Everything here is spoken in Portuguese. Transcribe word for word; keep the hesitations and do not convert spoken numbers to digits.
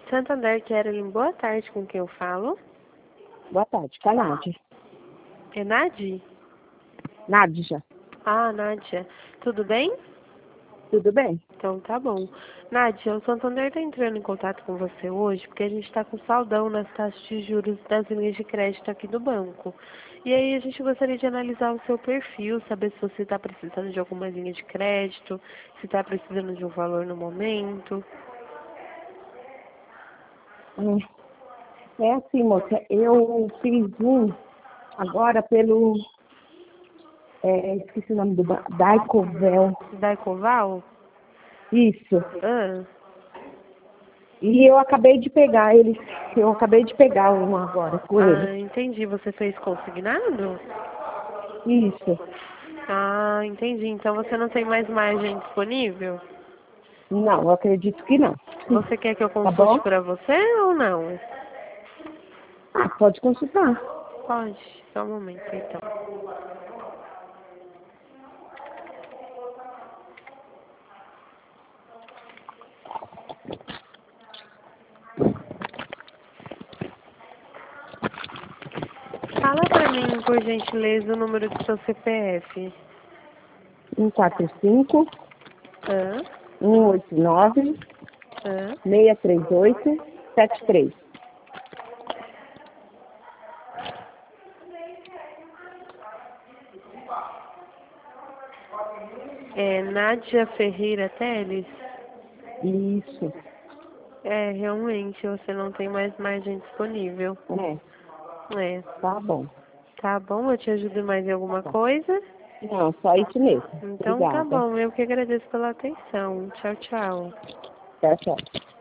Santander, Kerlin, boa tarde, com quem eu falo? Boa tarde, com a Nádia. É Nadi? Nádia, Ah, Nádia. Tudo bem? tudo bem? Então tá bom. Nádia, o Santander está entrando em contato com você hoje porque a gente está com saldão nas taxas de juros das linhas de crédito aqui do banco. E aí a gente gostaria de analisar o seu perfil, saber se você está precisando de alguma linha de crédito, se está precisando de um valor no momento. Hum, É assim, moça, eu fiz um agora pelo, é, esqueci o nome do banco, Daicovel, Da Ecoval? isso. Ah, E eu acabei de pegar ele, eu acabei de pegar um agora com ele. ah, entendi. Você fez consignado? Isso. Ah, entendi. Então você não tem mais margem disponível? Não, eu acredito que não. Você quer que eu Tá bom? consulte para você ou não? Ah, pode consultar. Pode. Só um momento, então. Fala para mim, por gentileza, o número do seu C P F. um quatro cinco, Hã? um oito nove, Hã? seis três oito, sete três. É Nádia Ferreira Teles? Isso. É, realmente, você não tem mais margem disponível. É, É. tá bom. Tá bom? Eu te ajudo mais em alguma Tá. coisa? Não, só isso mesmo. Então tá Obrigada. bom. Eu que agradeço pela atenção. Tchau, tchau. Tchau, tchau.